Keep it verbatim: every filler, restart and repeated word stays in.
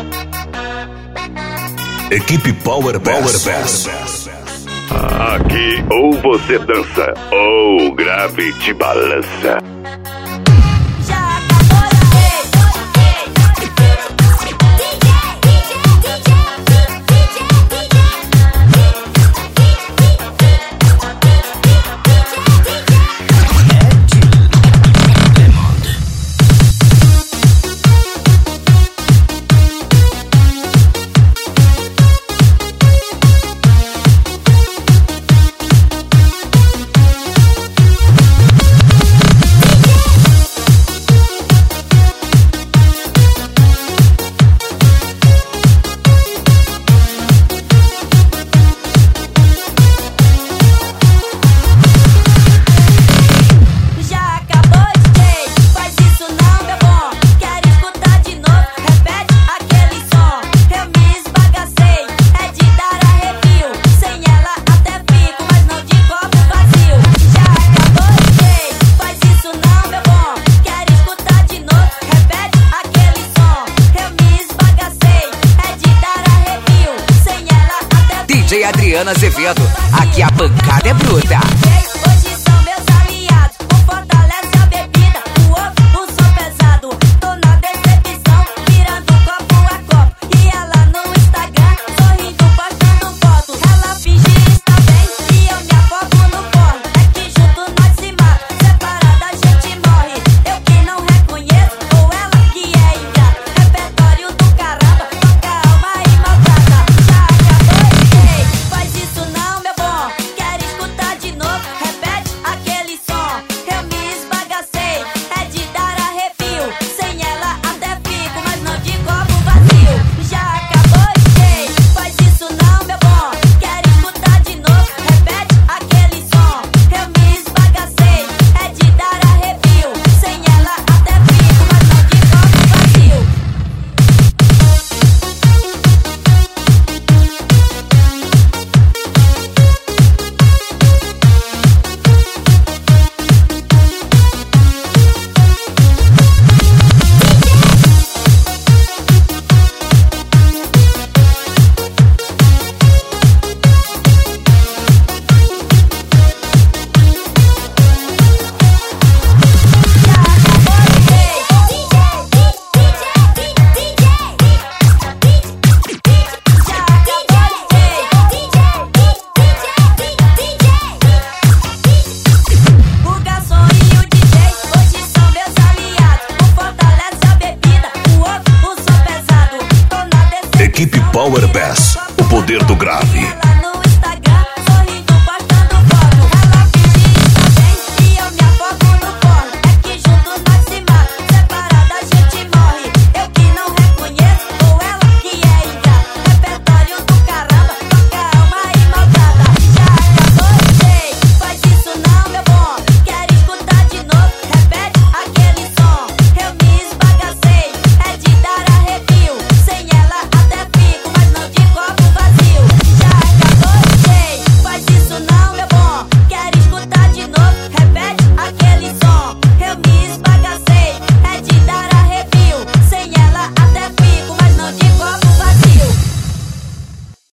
Equipe Power Bass. Aqui ou você dança ou o grave te balança. D J Adriana Azevedo, aqui a pancada é bruta. Hoje são meus aliados, o fortalece a bebida, o outro, o som pesado. Tô na decepção, virando copo a copo. E ela no Instagram, sorrindo, postando foto. Ela finge estar bem e eu me afogo no porre. É que junto nós se mata, separada a gente morre. Eu que não reconheço, ou ela que é ingrata. Repertório do caramba, toca alma e maltrata. Já acabou, ei, faz isso não, meu bom. Quero escutar de novo, repete aquele som. Eu me esbagacei, é de dar arrepio. Sem ela até fico, mas não de copo vazio. Já acabou, ei, faz isso não, meu bom. Quero escutar de novo, repete aquele som. Eu me esbagacei, é de dar arrepio. Sem ela até fico, mas não de copo vazio. O garçom e o D J hoje são meus aliados. Um fortalece a bebida, o outro, o som pesado. Tô na decepção, Equipe Power Bass, o poder do grave.